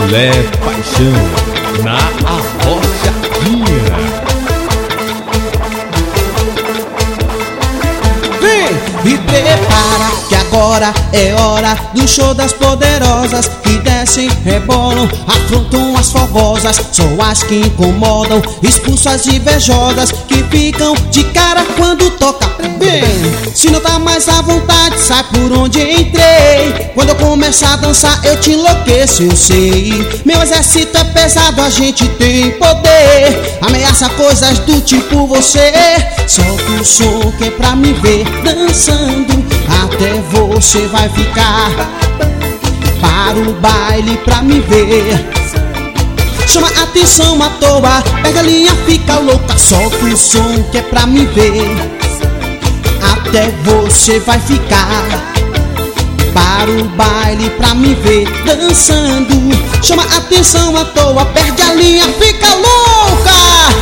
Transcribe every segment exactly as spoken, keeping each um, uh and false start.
Filé Paixão na Arrochadinha. Vem e prepara que agora é hora do show das poderosas que descem, rebolam, afrontam as fogosas. São as que incomodam, expulsam as invejosas que ficam de cara quando toca. Bem, se não tá mais à vontade, sai por onde entrei. Quando eu começar a dançar eu te enlouqueço, eu sei. Meu exército é pesado, a gente tem poder. Ameaça coisas do tipo você. Solta o som que é pra me ver dançando, até você vai ficar. Para o baile pra me ver, chama atenção à toa, pega a linha, fica louca. Solta o som que é pra me ver, até você vai ficar. Para o baile pra me ver dançando, chama atenção à toa, perde a linha, fica louca.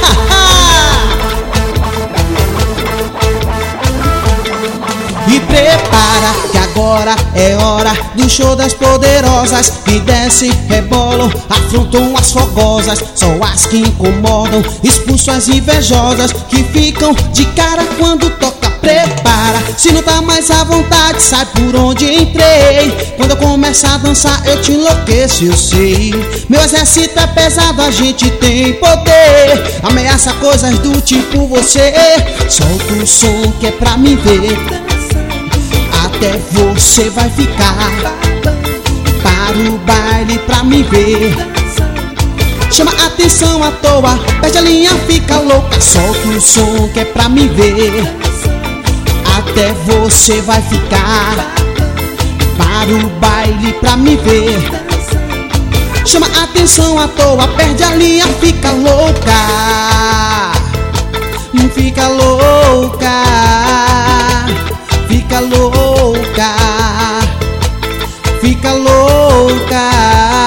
E prepara que agora é hora do show das poderosas que descem, rebolam, afrontam as fogosas. São as que incomodam, expulsam as invejosas que ficam de cara quando toca. Prepara, se não tá mais à vontade, sai por onde entrei. Quando eu começar a dançar eu te enlouqueço, eu sei. Meu exército é pesado, a gente tem poder. Ameaça coisas do tipo você. Solta o som que é pra me ver, até você vai ficar. Para o baile pra me ver, chama atenção à toa, perde a linha, fica louca. Solta o som que é pra me ver, até você vai ficar. Para o baile pra me ver, chama atenção à toa, perde a linha, fica louca. Fica louca, fica louca, fica louca.